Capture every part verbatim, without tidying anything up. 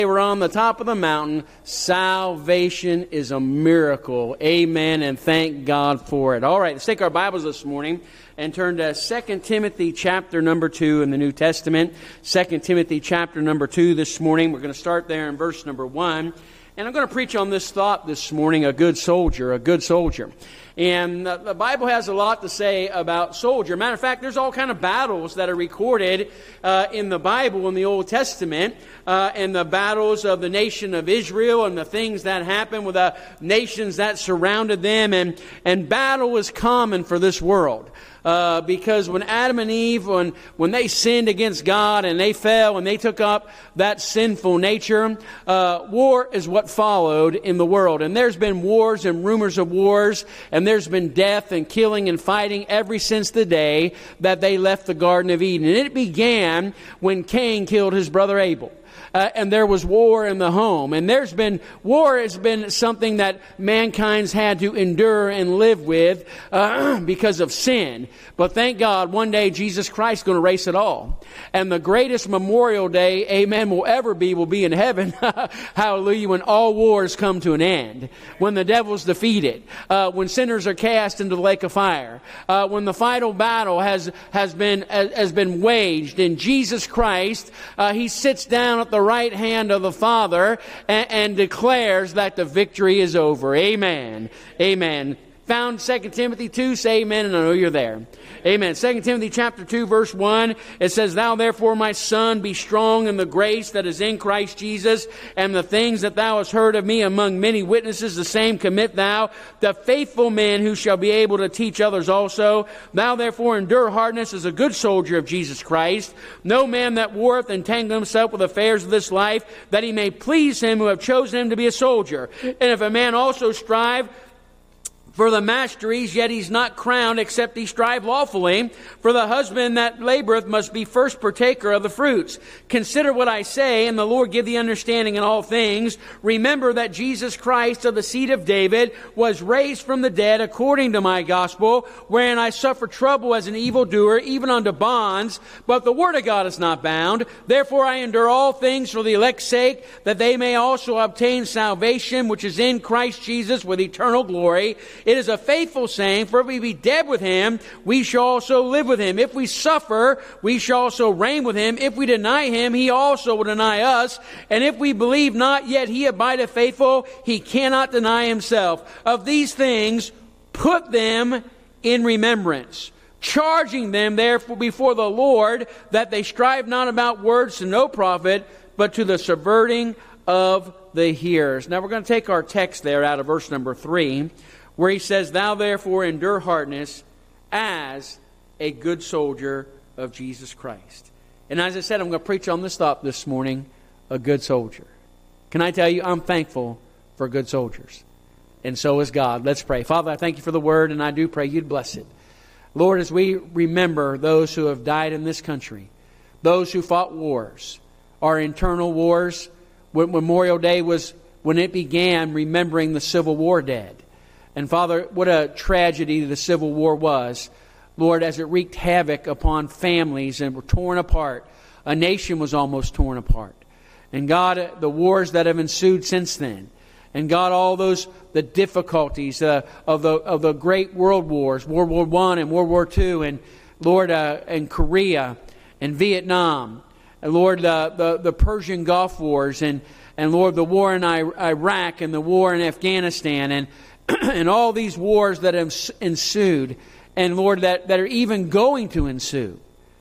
We're on the top of the mountain. Salvation is a miracle. Amen, and thank God for it. All right, let's take our Bibles this morning and turn to Second Timothy chapter number two in the New Testament. Second Timothy chapter number two this morning. We're going to start there in verse number one. And I'm going to preach on this thought this morning, a good soldier, a good soldier. And the Bible has a lot to say about soldier. Matter of fact, there's all kind of battles that are recorded uh, in the Bible in the Old Testament, uh, and the battles of the nation of Israel and the things that happened with the nations that surrounded them. And, and battle is common for this world. Uh, because when Adam and Eve, when, when they sinned against God and they fell and they took up that sinful nature, uh, war is what followed in the world. And there's been wars and rumors of wars, and there's been death and killing and fighting ever since the day that they left the Garden of Eden. And it began when Cain killed his brother Abel. Uh, and there was war in the home. And there's been, war has been something that mankind's had to endure and live with uh, because of sin. But thank God, one day Jesus Christ is going to erase it all. And the greatest Memorial Day, amen, will ever be, will be in heaven. Hallelujah. When all wars come to an end. When the devil's defeated. Uh, when sinners are cast into the lake of fire. Uh, when the final battle has, has been, has been waged. And Jesus Christ, uh, He sits down at the right hand of the Father and, and declares that the victory is over. Amen. Amen. Found Second Timothy two, say amen, and I know you're there. Amen. Second Timothy chapter two, verse one, it says, Thou therefore, my son, be strong in the grace that is in Christ Jesus, and the things that thou hast heard of me among many witnesses, the same commit thou to faithful men who shall be able to teach others also. Thou therefore endure hardness as a good soldier of Jesus Christ. No man that warreth entangle himself with affairs of this life, that he may please him who have chosen him to be a soldier. And if a man also strive for the masteries, yet he's not crowned, except he strive lawfully. For the husband that laboreth must be first partaker of the fruits. Consider what I say, and the Lord give thee understanding in all things. Remember that Jesus Christ of the seed of David was raised from the dead according to my gospel, wherein I suffer trouble as an evildoer, even unto bonds. But the word of God is not bound. Therefore I endure all things for the elect's sake, that they may also obtain salvation, which is in Christ Jesus with eternal glory. It is a faithful saying, for if we be dead with him, we shall also live with him. If we suffer, we shall also reign with him. If we deny him, he also will deny us. And if we believe not, yet he abideth faithful, he cannot deny himself. Of these things, put them in remembrance, charging them therefore before the Lord, that they strive not about words to no profit, but to the subverting of the hearers. Now we're going to take our text there out of verse number three, where he says, Thou therefore endure hardness as a good soldier of Jesus Christ. And as I said, I'm going to preach on this thought this morning, a good soldier. Can I tell you, I'm thankful for good soldiers. And so is God. Let's pray. Father, I thank you for the word, and I do pray you'd bless it. Lord, as we remember those who have died in this country, those who fought wars, our internal wars, when Memorial Day was, when it began, remembering the Civil War dead. And Father, what a tragedy the Civil War was. Lord, as it wreaked havoc upon families and were torn apart. A nation was almost torn apart. And God, the wars that have ensued since then. And God, all those, the difficulties uh, of the of the great world wars, World War One and World War Two, and Lord, uh, and Korea and Vietnam. And Lord, uh, the, the Persian Gulf Wars, and, and Lord, the war in Iraq and the war in Afghanistan, and and all these wars that have ensued, and Lord, that, that are even going to ensue.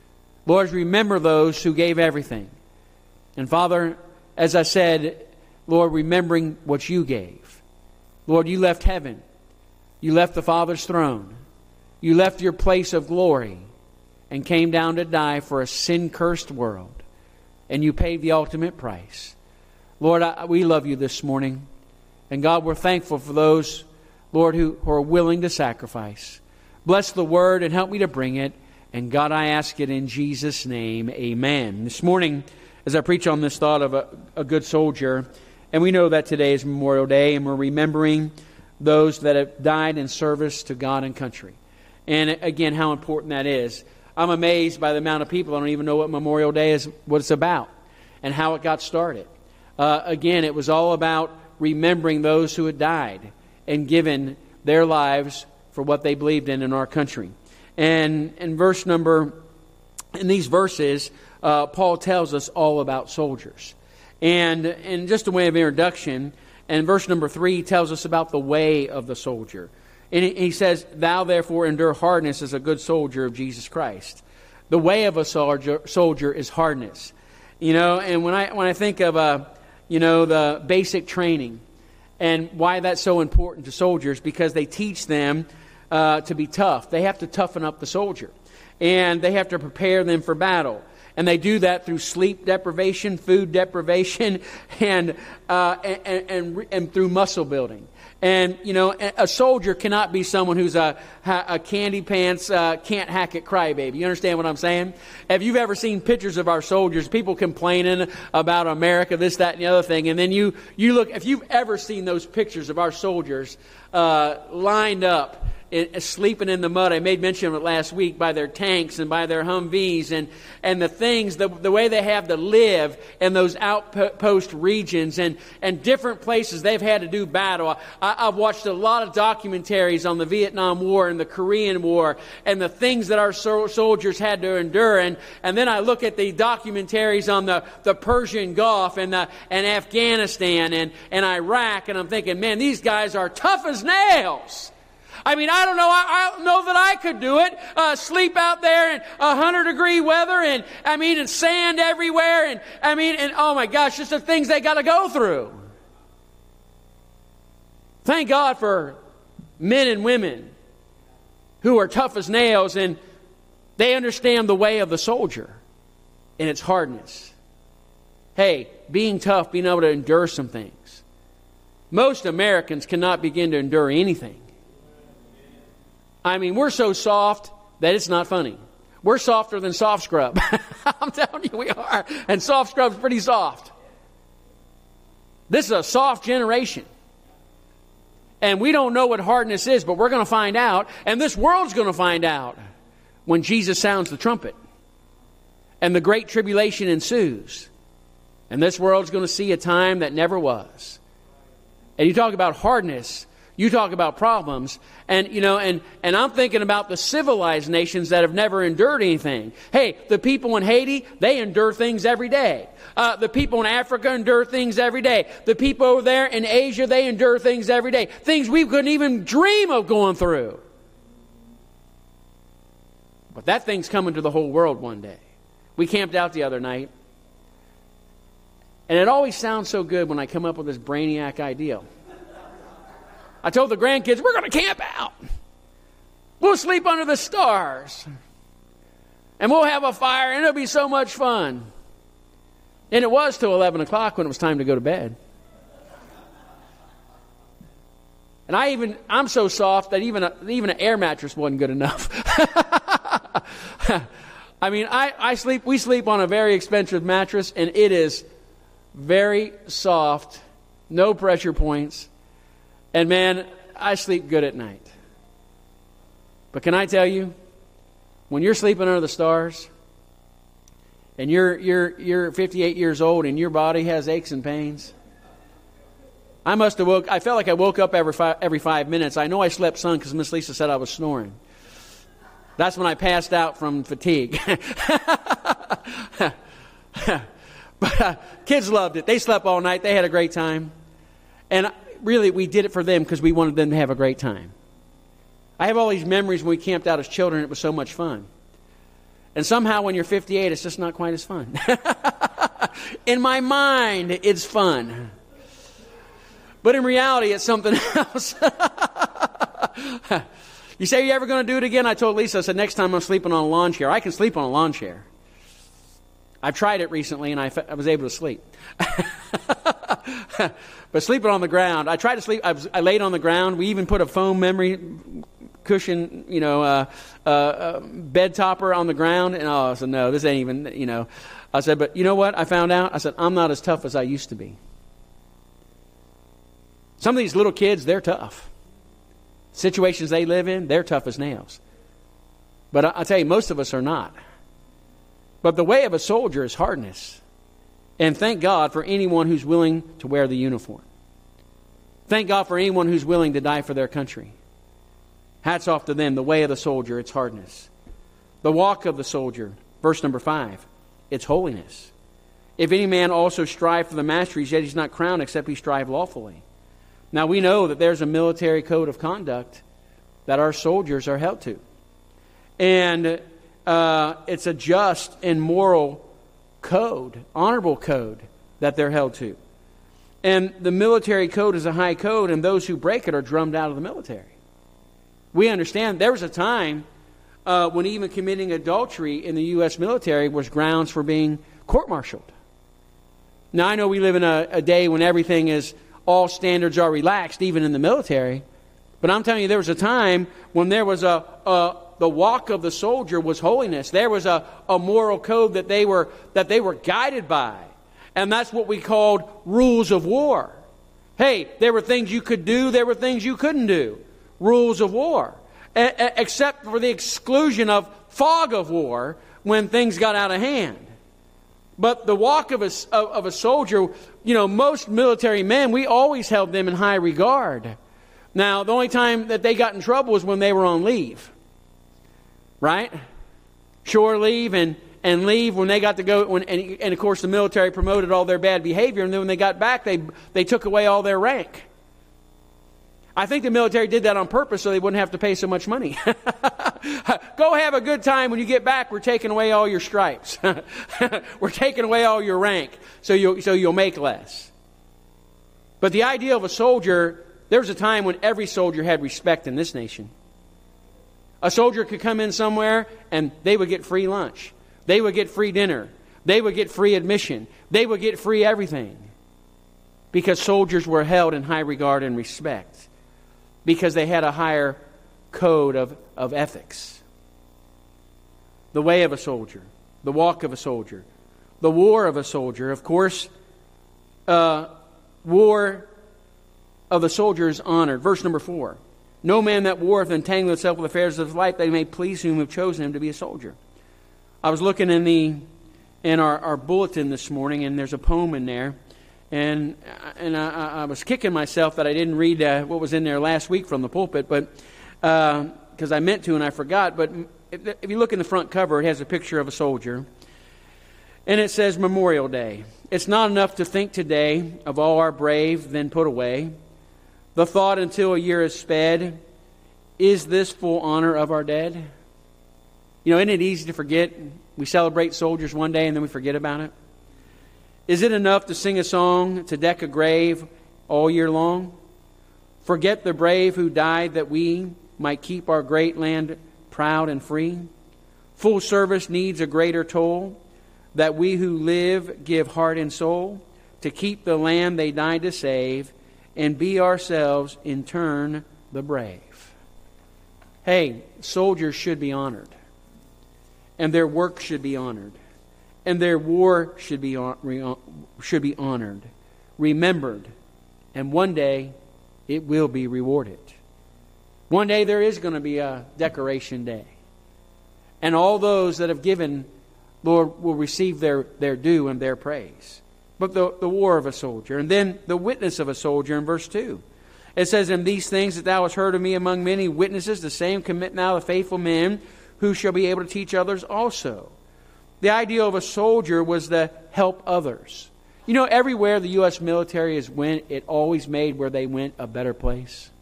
Lord, remember those who gave everything. And Father, as I said, Lord, remembering what you gave. Lord, you left heaven. You left the Father's throne. You left your place of glory and came down to die for a sin-cursed world. And you paid the ultimate price. Lord, I, we love you this morning. And God, we're thankful for those, Lord, who, who are willing to sacrifice. Bless the word and help me to bring it. And God, I ask it in Jesus' name. Amen. This morning, as I preach on this thought of a, a good soldier, and we know that today is Memorial Day, and we're remembering those that have died in service to God and country. And again, how important that is. I'm amazed by the amount of people that don't even know what Memorial Day is, what it's about, and how it got started. Uh, again, it was all about remembering those who had died and given their lives for what they believed in in our country. And in verse number, in these verses, uh, Paul tells us all about soldiers. And in just a way of introduction, in verse number three, he tells us about the way of the soldier. And he says, "Thou therefore endure hardness as a good soldier of Jesus Christ." The way of a soldier, soldier is hardness. You know, and when I when I think of uh, you know, the basic training and why that's so important to soldiers, because they teach them uh, to be tough. They have to toughen up the soldier, and they have to prepare them for battle. And they do that through sleep deprivation, food deprivation, and uh, and, and and through muscle building. And, you know, a soldier cannot be someone who's a, a candy pants, uh, can't hack it crybaby. You understand what I'm saying? If you've ever seen pictures of our soldiers, people complaining about America, this, that, and the other thing, and then you, you look, if you've ever seen those pictures of our soldiers uh, lined up, It, sleeping in the mud. I made mention of it last week, by their tanks and by their Humvees and, and the things, the, the way they have to live in those outpost regions and, and different places they've had to do battle. I, I've watched a lot of documentaries on the Vietnam War and the Korean War and the things that our so- soldiers had to endure. And, and then I look at the documentaries on the, the Persian Gulf and, the, and Afghanistan and, and Iraq, and I'm thinking, man, these guys are tough as nails. I mean, I don't know. I, I don't know that I could do it. Uh, sleep out there in a hundred degree weather, and I mean, and sand everywhere, and I mean, and oh my gosh, just the things they got to go through. Thank God for men and women who are tough as nails, and they understand the way of the soldier and its hardness. Hey, being tough, being able to endure some things. Most Americans cannot begin to endure anything. I mean, we're so soft that it's not funny. We're softer than soft scrub. I'm telling you, we are. And soft scrub's pretty soft. This is a soft generation. And we don't know what hardness is, but we're going to find out. And this world's going to find out when Jesus sounds the trumpet. And the great tribulation ensues. And this world's going to see a time that never was. And you talk about hardness. You talk about problems, and you know, and, and I'm thinking about the civilized nations that have never endured anything. Hey, the people in Haiti, they endure things every day. Uh, the people in Africa endure things every day. The people over there in Asia, they endure things every day. Things we couldn't even dream of going through. But that thing's coming to the whole world one day. We camped out the other night, and it always sounds so good when I come up with this brainiac idea. I told the grandkids, we're going to camp out. We'll sleep under the stars. And we'll have a fire, and it'll be so much fun. And it was till eleven o'clock when it was time to go to bed. And I even, I'm so soft that even a, even an air mattress wasn't good enough. I mean, I, I sleep, we sleep on a very expensive mattress, and it is very soft, no pressure points. And man, I sleep good at night. But can I tell you, when you're sleeping under the stars, and you're you're you're fifty-eight years old, and your body has aches and pains, I must have woke. I felt like I woke up every five, every five minutes. I know I slept some because Miss Lisa said I was snoring. That's when I passed out from fatigue. But uh, kids loved it. They slept all night. They had a great time, and really, we did it for them because we wanted them to have a great time. I have all these memories when we camped out as children. It was so much fun. And somehow when you're fifty-eight, it's just not quite as fun. In my mind, it's fun. But in reality, it's something else. You say, are you ever going to do it again? I told Lisa, I said, next time I'm sleeping on a lawn chair. I can sleep on a lawn chair. I've tried it recently, and I, f- I was able to sleep. But sleeping on the ground, I tried to sleep. I, was, I laid on the ground. We even put a foam memory cushion, you know, uh, uh, uh, bed topper on the ground. And oh, I said, no, this ain't even, you know. I said, but you know what? I found out. I said, I'm not as tough as I used to be. Some of these little kids, they're tough. Situations they live in, they're tough as nails. But I, I tell you, most of us are not. But the way of a soldier is hardness. And thank God for anyone who's willing to wear the uniform. Thank God for anyone who's willing to die for their country. Hats off to them. The way of the soldier, it's hardness. The walk of the soldier, verse number five, it's holiness. If any man also strive for the masteries, yet he's not crowned except he strive lawfully. Now we know that there's a military code of conduct that our soldiers are held to. And uh, it's a just and moral code, honorable code that they're held to. And the military code is a high code, and those who break it are drummed out of the military. We understand there was a time uh, when even committing adultery in the U S military was grounds for being court-martialed. Now, I know we live in a, a day when everything is, all standards are relaxed, even in the military. But I'm telling you, there was a time when there was a, a the walk of the soldier was holiness. There was a, a moral code that they were that they were guided by. And that's what we called rules of war. Hey, there were things you could do, there were things you couldn't do. Rules of war. A- a- except for the exclusion of fog of war when things got out of hand. But the walk of a, of a soldier, you know, most military men, we always held them in high regard. Now, the only time that they got in trouble was when they were on leave. Right? Shore leave and, and leave when they got to go. When, and, and, of course, the military promoted all their bad behavior. And then when they got back, they, they took away all their rank. I think the military did that on purpose so they wouldn't have to pay so much money. Go have a good time. When you get back, we're taking away all your stripes. We're taking away all your rank so you'll, so you'll make less. But the idea of a soldier, there was a time when every soldier had respect in this nation. A soldier could come in somewhere and they would get free lunch. They would get free dinner. They would get free admission. They would get free everything. Because soldiers were held in high regard and respect. Because they had a higher code of, of ethics. The way of a soldier. The walk of a soldier. The war of a soldier. Of course, uh, war of the soldier is honored. Verse number four. No man that warreth entangleth himself with affairs of life, they may please whom have chosen him to be a soldier. I was looking in the in our, our bulletin this morning, and there's a poem in there. And and I, I was kicking myself that I didn't read uh, what was in there last week from the pulpit, but because uh, I meant to and I forgot. But if, if you look in the front cover, it has a picture of a soldier. And it says Memorial Day. It's not enough to think today of all our brave, then put away. The thought until a year is sped, is this full honor of our dead? You know, isn't it easy to forget? We celebrate soldiers one day and then we forget about it. Is it enough to sing a song, to deck a grave all year long? Forget the brave who died that we might keep our great land proud and free? Full service needs a greater toll, that we who live give heart and soul to keep the land they died to save, and be ourselves in turn the brave. Hey, soldiers should be honored, and their work should be honored. And their war should be should be honored, remembered, and one day it will be rewarded. One day there is going to be a decoration day. And all those that have given, Lord, will receive their, their due and their praise. But the, the war of a soldier. And then the witness of a soldier in verse two. It says, "And these things that thou hast heard of me among many witnesses, the same commit now the faithful men, who shall be able to teach others also." The idea of a soldier was to help others. You know, everywhere the U S military has went, it always made where they went a better place.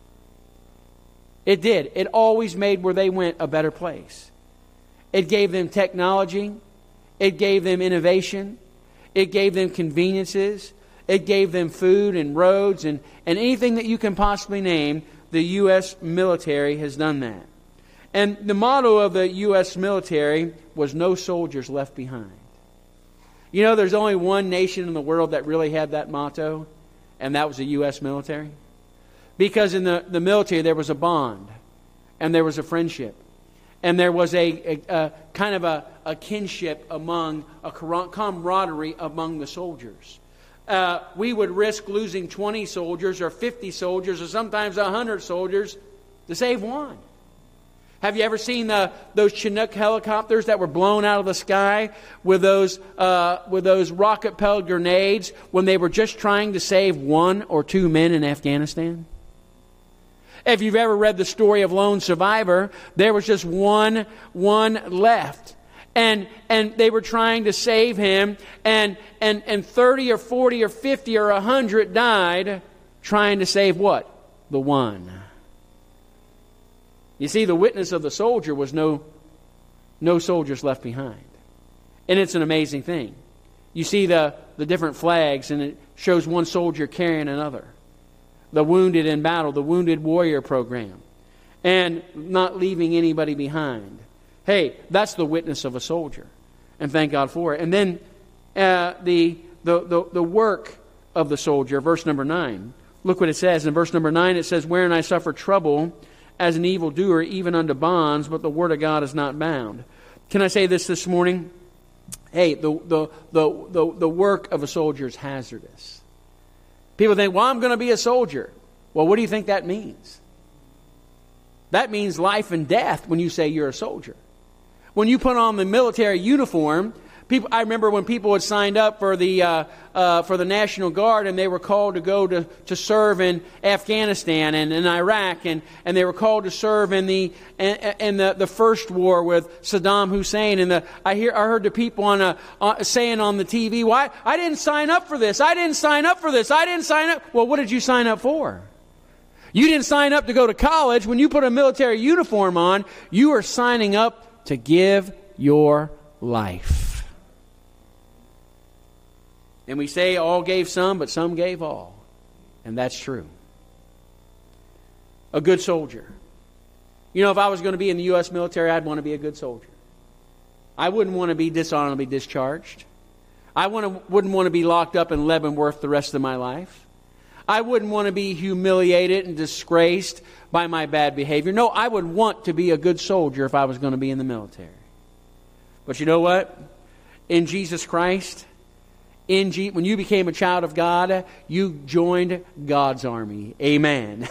It did. It always made where they went a better place. It gave them technology. It gave them innovation. It gave them conveniences. It gave them food and roads and, and anything that you can possibly name. The U S military has done that. And the motto of the U S military was no soldiers left behind. You know, there's only one nation in the world that really had that motto, and that was the U S military. Because in the, the military there was a bond, and there was a friendship, and there was a, a, a kind of a, a kinship among, a camaraderie among the soldiers. Uh, we would risk losing twenty soldiers or fifty soldiers or sometimes one hundred soldiers to save one. Have you ever seen the, those Chinook helicopters that were blown out of the sky with those uh, with those rocket-propelled grenades when they were just trying to save one or two men in Afghanistan? If you've ever read the story of Lone Survivor, there was just one one left. And and they were trying to save him, and and and thirty or forty or fifty or a hundred died trying to save what? The one. You see, the witness of the soldier was no, no soldiers left behind. And it's an amazing thing. You see the, the different flags, and it shows one soldier carrying another. The wounded in battle, the Wounded Warrior program. And not leaving anybody behind. Hey, that's the witness of a soldier. And thank God for it. And then uh, the, the, the, the work of the soldier, verse number nine. Look what it says. In verse number nine, it says, wherein I suffer trouble as an evildoer, even unto bonds, but the word of God is not bound. Can I say this this morning? Hey, the the the the, the work of a soldier is hazardous. People think, well, I'm going to be a soldier. Well, what do you think that means? That means life and death when you say you're a soldier. When you put on the military uniform, people, I remember when people had signed up for the uh, uh, for the National Guard, and they were called to go to, to serve in Afghanistan and in Iraq, and, and they were called to serve in the in, in the, the first war with Saddam Hussein. And the, I hear I heard the people on a, uh, saying on the T V, "Why I didn't sign up for this? I didn't sign up for this. I didn't sign up." Well, what did you sign up for? You didn't sign up to go to college. When you put a military uniform on, you are signing up to give your life. And we say all gave some, but some gave all. And that's true. A good soldier. You know, if I was going to be in the U S military, I'd want to be a good soldier. I wouldn't want to be dishonorably discharged. I wouldn't want to be locked up in Leavenworth the rest of my life. I wouldn't want to be humiliated and disgraced by my bad behavior. No, I would want to be a good soldier if I was going to be in the military. But you know what? In Jesus Christ, In G- when you became a child of God, you joined God's army. Amen.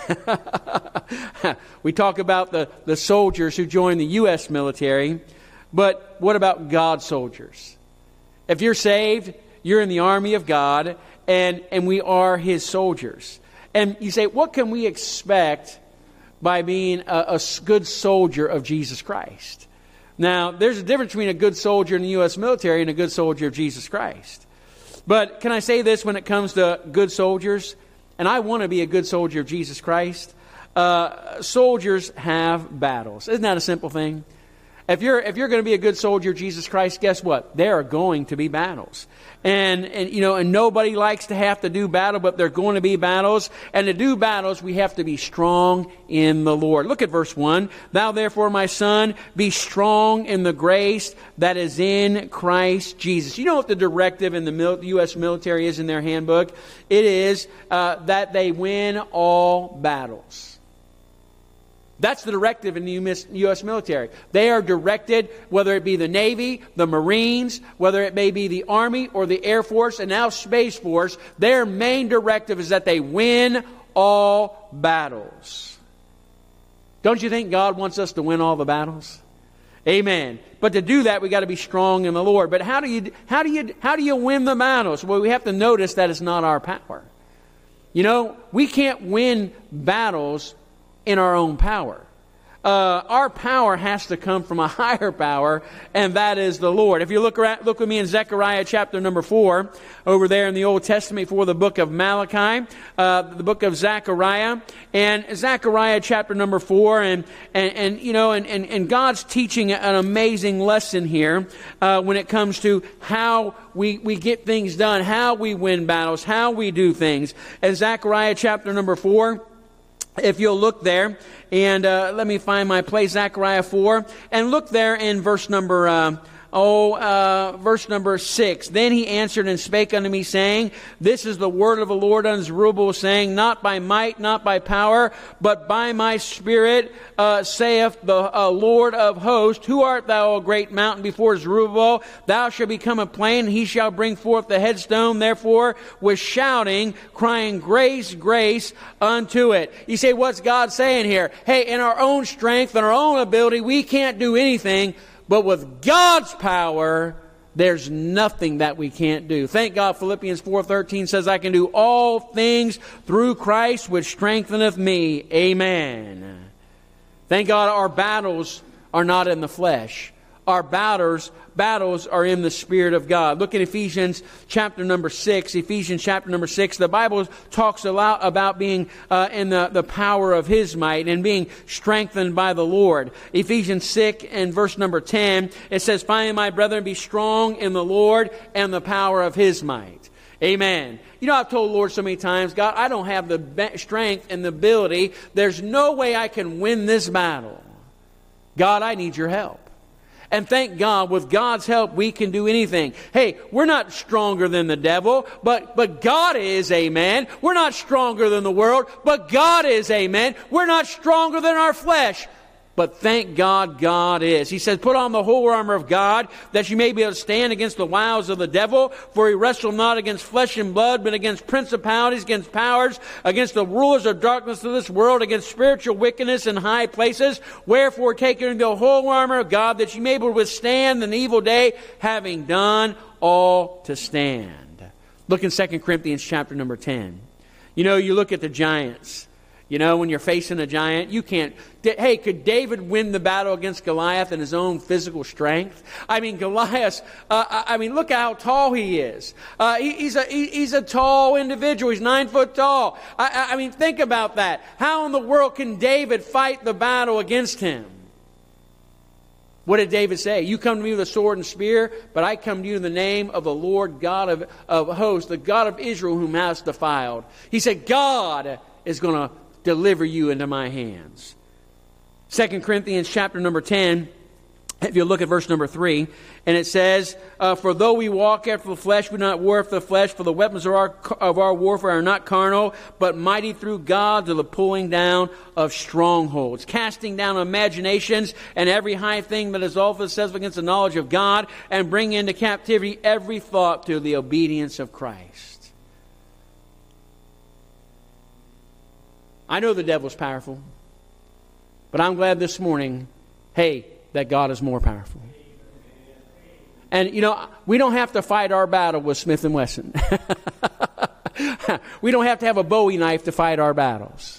We talk about the, the soldiers who joined the U S military, but what about God's soldiers? If you're saved, you're in the army of God, and, and we are His soldiers. And you say, what can we expect by being a, a good soldier of Jesus Christ? Now, there's a difference between a good soldier in the U S military and a good soldier of Jesus Christ. But can I say this when it comes to good soldiers? And I want to be a good soldier of Jesus Christ. Uh, soldiers have battles. Isn't that a simple thing? If you're if you're going to be a good soldier of Jesus Christ, guess what? There are going to be battles. And, and you know, and nobody likes to have to do battle, but there are going to be battles. And to do battles, we have to be strong in the Lord. Look at verse one. Thou therefore, my son, be strong in the grace that is in Christ Jesus. You know what the directive in the mil- U S military is in their handbook? It is uh, that they win all battles. That's the directive in the U S military. They are directed, whether it be the Navy, the Marines, whether it may be the Army or the Air Force, and now Space Force, their main directive is that they win all battles. Don't you think God wants us to win all the battles? Amen. But to do that, we got to be strong in the Lord. But how do you how do you how do you win the battles? Well, we have to notice that it's not our power. You know, we can't win battles in our own power. Uh, our power has to come from a higher power, and that is the Lord. If you look around, look with me in Zechariah chapter number four, over there in the Old Testament before the book of Malachi, uh, the book of Zechariah, and Zechariah chapter number four, and and, and you know, and, and, and God's teaching an amazing lesson here uh, when it comes to how we we get things done, how we win battles, how we do things. In Zechariah chapter number four, if you'll look there, and uh, let me find my place, Zechariah four, and look there in verse number uh, oh, uh, verse number six. Then he answered and spake unto me, saying, This is the word of the Lord unto Zerubbabel, saying, Not by might, not by power, but by my Spirit, uh, saith the uh, Lord of hosts. Who art thou, O great mountain, before Zerubbabel? Thou shalt become a plain, and he shall bring forth the headstone, therefore, with shouting, crying, Grace, grace unto it. You say, what's God saying here? Hey, in our own strength, in our own ability, we can't do anything. But with God's power, there's nothing that we can't do. Thank God Philippians four thirteen says, I can do all things through Christ which strengtheneth me. Amen. Thank God our battles are not in the flesh. Our battles, battles are in the Spirit of God. Look at Ephesians chapter number six. Ephesians chapter number six. The Bible talks a lot about being uh, in the, the power of His might and being strengthened by the Lord. Ephesians six and verse number ten, it says, Finally, my brethren, be strong in the Lord and the power of His might. Amen. You know, I've told the Lord so many times, God, I don't have the strength and the ability. There's no way I can win this battle. God, I need your help. And thank God, with God's help, we can do anything. Hey, we're not stronger than the devil, but, but God is, amen. We're not stronger than the world, but God is, amen. We're not stronger than our flesh, but thank God, God is. He says, put on the whole armor of God, that you may be able to stand against the wiles of the devil. For he wrestle not against flesh and blood, but against principalities, against powers, against the rulers of darkness of this world, against spiritual wickedness in high places. Wherefore take unto the whole armor of God, that you may be able to withstand an evil day, having done all to stand. Look in Second Corinthians chapter number ten. You know, you look at the giants. You know, when you're facing a giant, you can't... Hey, could David win the battle against Goliath in his own physical strength? I mean, Goliath, uh, I mean, look at how tall he is. Uh, he, he's, a, he, he's a tall individual. He's nine foot tall. I, I mean, think about that. How in the world can David fight the battle against him? What did David say? You come to me with a sword and spear, but I come to you in the name of the Lord God of, of hosts, the God of Israel whom thou hast defiled. He said, God is going to deliver you into my hands. Second Corinthians chapter number ten, if you look at verse number three, and it says, uh, For though we walk after the flesh, we do not war after the flesh, for the weapons of our, of our warfare are not carnal, but mighty through God to the pulling down of strongholds, casting down imaginations and every high thing that exalteth itself against the knowledge of God, and bring into captivity every thought to the obedience of Christ. I know the devil's powerful, but I'm glad this morning, hey, that God is more powerful. And, you know, we don't have to fight our battle with Smith and Wesson. We don't have to have a Bowie knife to fight our battles.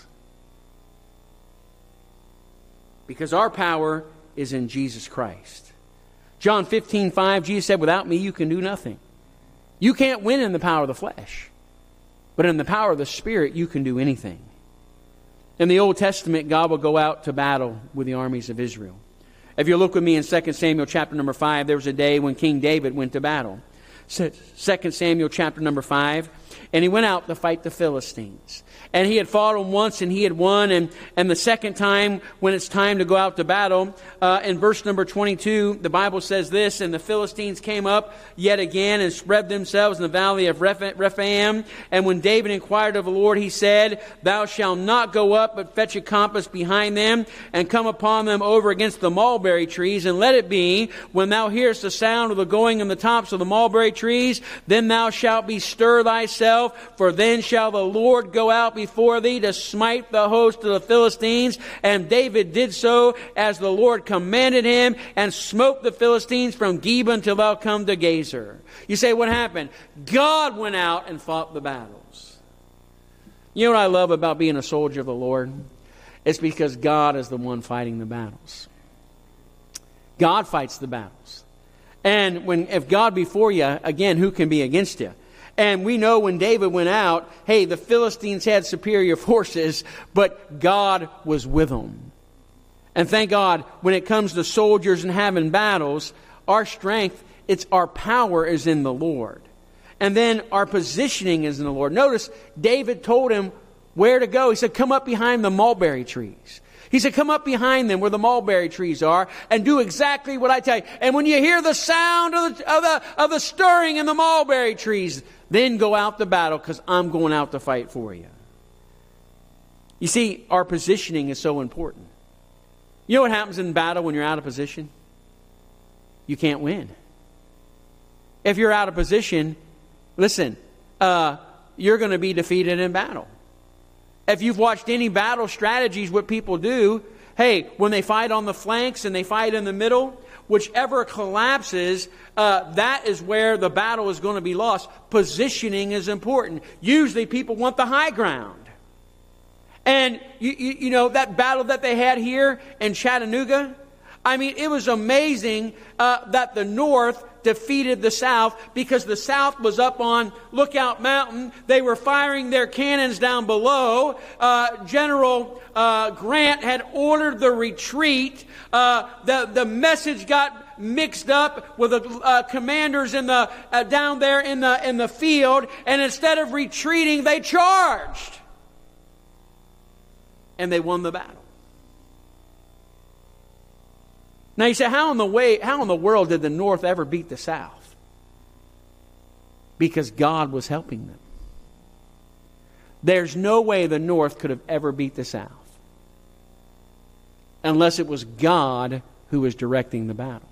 Because our power is in Jesus Christ. John fifteen five, Jesus said, Without me you can do nothing. You can't win in the power of the flesh. But in the power of the Spirit you can do anything. In the Old Testament, God will go out to battle with the armies of Israel. If you look with me in Second Samuel chapter number five, there was a day when King David went to battle. Second Samuel chapter number five, and he went out to fight the Philistines. And he had fought them once and he had won. And, and the second time, when it's time to go out to battle, uh, in verse number twenty-two, the Bible says this, And the Philistines came up yet again and spread themselves in the valley of Rephaim. And when David inquired of the Lord, he said, Thou shalt not go up, but fetch a compass behind them, and come upon them over against the mulberry trees. And let it be, when thou hearest the sound of the going in the tops of the mulberry trees, then thou shalt bestir thyself, for then shall the Lord go out before thee to smite the host of the Philistines. And David did so as the Lord commanded him, and smote the Philistines from Geba until thou come to Gazer. You say, what happened? God went out and fought the battles. You know what I love about being a soldier of the Lord? It's because God is the one fighting the battles. God fights the battles. And when if God be for you, again, who can be against you? And we know when David went out, hey, the Philistines had superior forces, but God was with them. And thank God, when it comes to soldiers and having battles, our strength, it's our power is in the Lord. And then our positioning is in the Lord. Notice, David told him where to go. He said, come up behind the mulberry trees. He said, come up behind them where the mulberry trees are and do exactly what I tell you. And when you hear the sound of the, of the, of the stirring in the mulberry trees, then go out to battle because I'm going out to fight for you. You see, our positioning is so important. You know what happens in battle when you're out of position? You can't win. If you're out of position, listen, uh, you're going to be defeated in battle. If you've watched any battle strategies, what people do, hey, when they fight on the flanks and they fight in the middle, whichever collapses, uh, that is where the battle is going to be lost. Positioning is important. Usually people want the high ground. And, you, you, you know, that battle that they had here in Chattanooga, I mean, it was amazing uh, that the North defeated the South because the South was up on Lookout Mountain. They were firing their cannons down below. Uh, General uh, Grant had ordered the retreat. Uh, the, the message got mixed up with the uh, commanders in the uh, down there in the in the field, and instead of retreating, they charged. And they won the battle. Now you say, how in the way, how in the world did the North ever beat the South? Because God was helping them. There's no way the North could have ever beat the South unless it was God who was directing the battle.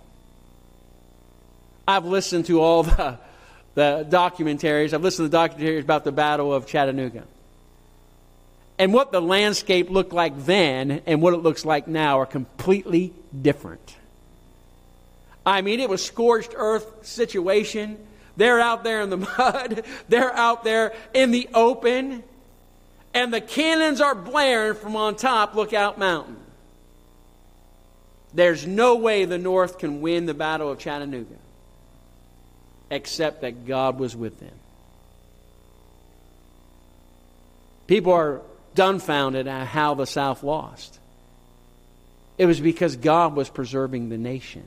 I've listened to all the, the documentaries. I've listened to the documentaries about the Battle of Chattanooga. And what the landscape looked like then and what it looks like now are completely different. I mean, it was scorched earth situation. They're out there in the mud. They're out there in the open. And the cannons are blaring from on top Lookout Mountain. There's no way the North can win the Battle of Chattanooga except that God was with them. People are dumbfounded at how the South lost. It was because God was preserving the nation.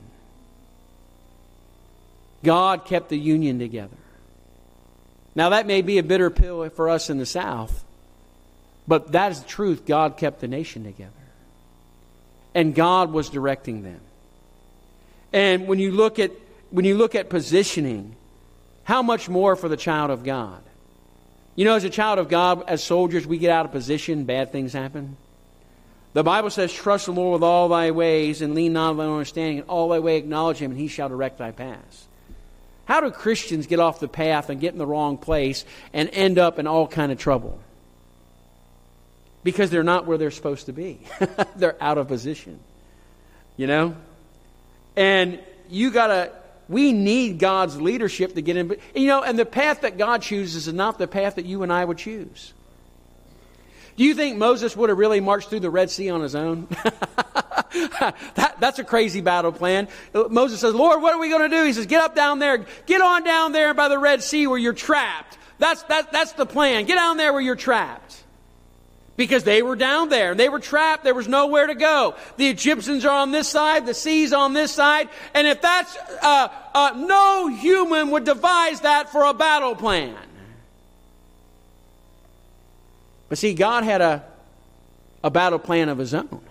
God kept the Union together. Now that may be a bitter pill for us in the South, but that is the truth. God kept the nation together. And God was directing them. And when you look at when you look at positioning, how much more for the child of God? You know, as a child of God, as soldiers, we get out of position, bad things happen. The Bible says, trust the Lord with all thy ways and lean not on thy own understanding. In all thy way acknowledge him, and he shall direct thy paths. How do Christians get off the path and get in the wrong place and end up in all kind of trouble? Because they're not where they're supposed to be. They're out of position. You know? And you got to... We need God's leadership to get in. You know, and the path that God chooses is not the path that you and I would choose. Do you think Moses would have really marched through the Red Sea on his own? that, that's a crazy battle plan. Moses says, Lord, what are we going to do? He says, get up down there. Get on down there by the Red Sea where you're trapped. That's, that, that's the plan. Get down there where you're trapped. Because they were down there. They were trapped. There was nowhere to go. The Egyptians are on this side. The sea's on this side. And if that's... Uh, uh, no human would devise that for a battle plan. But see, God had a, a battle plan of his own.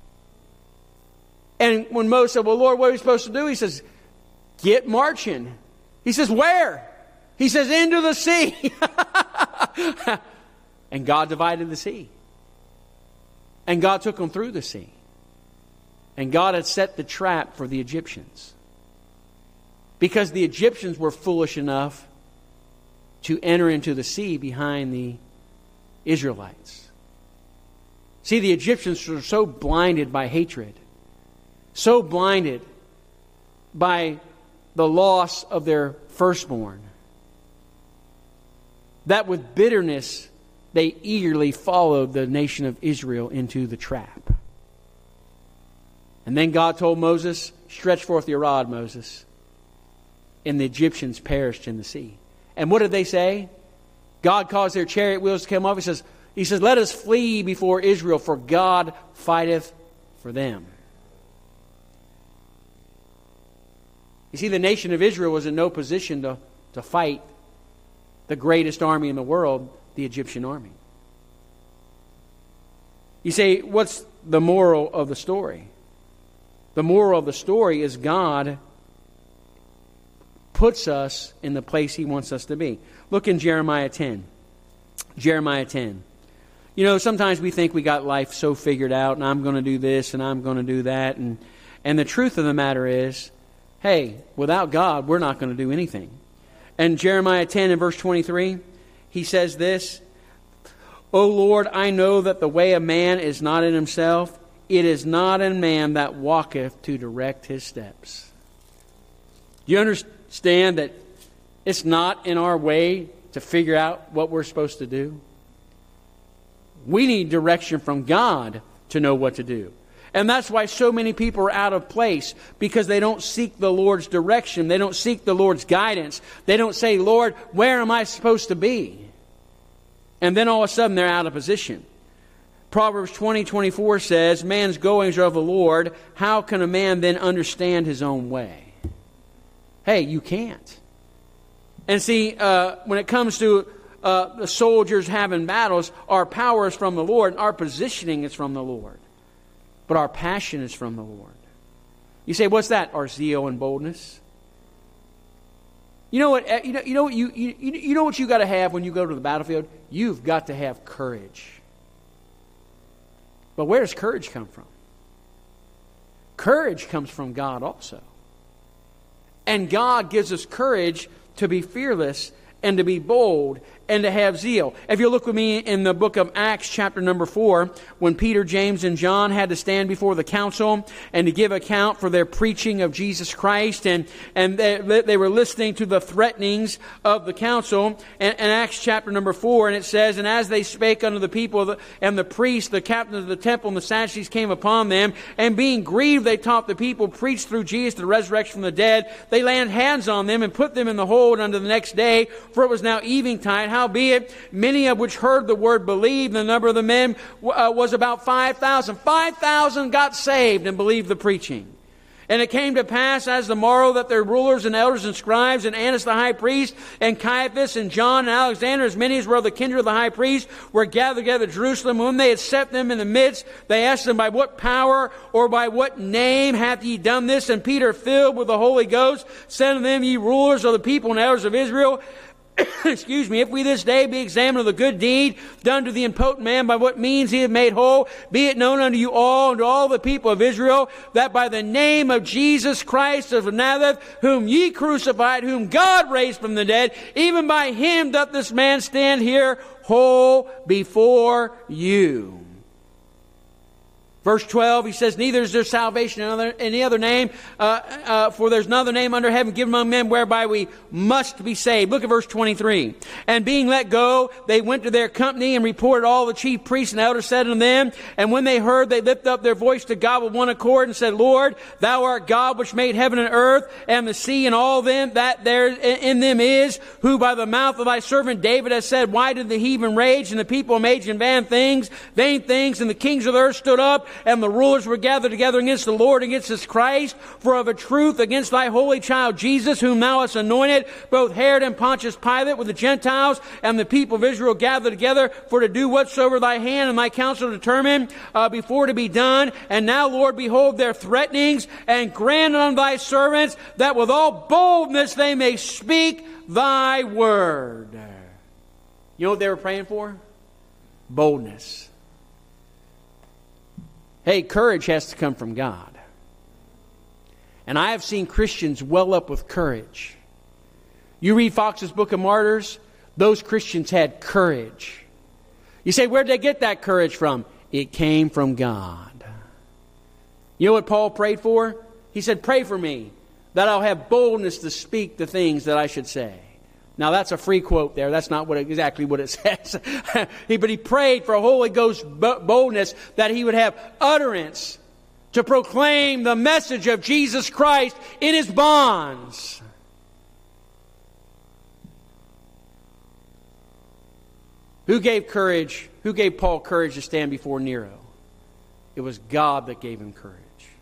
And when Moses said, well, Lord, what are we supposed to do? He says, get marching. He says, where? He says, into the sea. And God divided the sea. And God took them through the sea. And God had set the trap for the Egyptians. Because the Egyptians were foolish enough to enter into the sea behind the Israelites. See, the Egyptians were so blinded by hatred, so blinded by the loss of their firstborn, that with bitterness they eagerly followed the nation of Israel into the trap. And then God told Moses, stretch forth your rod, Moses. And the Egyptians perished in the sea. And what did they say? God caused their chariot wheels to come off. He says, he says, let us flee before Israel, for God fighteth for them. You see, the nation of Israel was in no position to, to fight the greatest army in the world, the Egyptian army. You say, what's the moral of the story. The moral of the story is God puts us in the place He wants us to be. Look in Jeremiah ten. Jeremiah ten. You know, sometimes we think we got life so figured out, and I'm going to do this, and I'm going to do that. And, and the truth of the matter is, hey, without God, we're not going to do anything. And Jeremiah ten and verse twenty-three, he says this, O Lord, I know that the way of man is not in himself. It is not in man that walketh to direct his steps. Do you understand that it's not in our way to figure out what we're supposed to do? We need direction from God to know what to do. And that's why so many people are out of place, because they don't seek the Lord's direction. They don't seek the Lord's guidance. They don't say, Lord, where am I supposed to be? And then all of a sudden they're out of position. Proverbs twenty twenty-four says, man's goings are of the Lord. How can a man then understand his own way? Hey, you can't. And see, uh, when it comes to uh, the soldiers having battles, our power is from the Lord, and our positioning is from the Lord. But our passion is from the Lord. You say, what's that? Our zeal and boldness. You know what? You know, you know what you, you you know what you got to have when you go to the battlefield? You've got to have courage. But where does courage come from? Courage comes from God also. And God gives us courage to be fearless and to be bold and to have zeal. If you look with me in the book of Acts, chapter number four, when Peter, James, and John had to stand before the council and to give account for their preaching of Jesus Christ, and, and they, they were listening to the threatenings of the council. And, and Acts chapter number four, and it says, and as they spake unto the people, and the priests, the captains of the temple, and the Sadducees came upon them, and being grieved, they taught the people, preached through Jesus the resurrection from the dead. They laid hands on them and put them in the hold unto the next day, for it was now eventide. Howbeit, many of which heard the word believed. The number of the men uh, was about five thousand. five thousand got saved and believed the preaching. And it came to pass as the morrow that their rulers and elders and scribes and Annas the high priest and Caiaphas and John and Alexander, as many as were of the kindred of the high priest, were gathered together at Jerusalem. When they had set them in the midst, they asked them, by what power or by what name hath ye done this? And Peter, filled with the Holy Ghost, said unto them, ye rulers of the people and elders of Israel, excuse me, if we this day be examined of the good deed done to the impotent man, by what means he hath made whole, be it known unto you all and to all the people of Israel, that by the name of Jesus Christ of Nazareth, whom ye crucified, whom God raised from the dead, even by him doth this man stand here whole before you. Verse twelve, he says, neither is there salvation in other, any other name, uh, uh, for there's no other name under heaven given among men whereby we must be saved. Look at verse twenty-three. And being let go, they went to their company and reported all the chief priests and elders said unto them. And when they heard, they lifted up their voice to God with one accord and said, Lord, thou art God which made heaven and earth and the sea and all them that there in them is, who by the mouth of thy servant David has said, why did the heathen rage and the people make vain things, vain things, and the kings of the earth stood up, and the rulers were gathered together against the Lord, against his Christ, for of a truth against thy holy child Jesus, whom thou hast anointed, both Herod and Pontius Pilate with the Gentiles and the people of Israel gathered together for to do whatsoever thy hand and thy counsel determined uh, before to be done. And now, Lord, behold their threatenings, and grant unto thy servants that with all boldness they may speak thy word. You know what they were praying for? Boldness. Hey, courage has to come from God. And I have seen Christians well up with courage. You read Fox's Book of Martyrs, those Christians had courage. You say, where'd they get that courage from? It came from God. You know what Paul prayed for? He said, pray for me, that I'll have boldness to speak the things that I should say. Now, that's a free quote there. That's not what exactly what it says. he, but he prayed for a Holy Ghost boldness, that he would have utterance to proclaim the message of Jesus Christ in his bonds. Who gave courage? Who gave Paul courage to stand before Nero? It was God that gave him courage.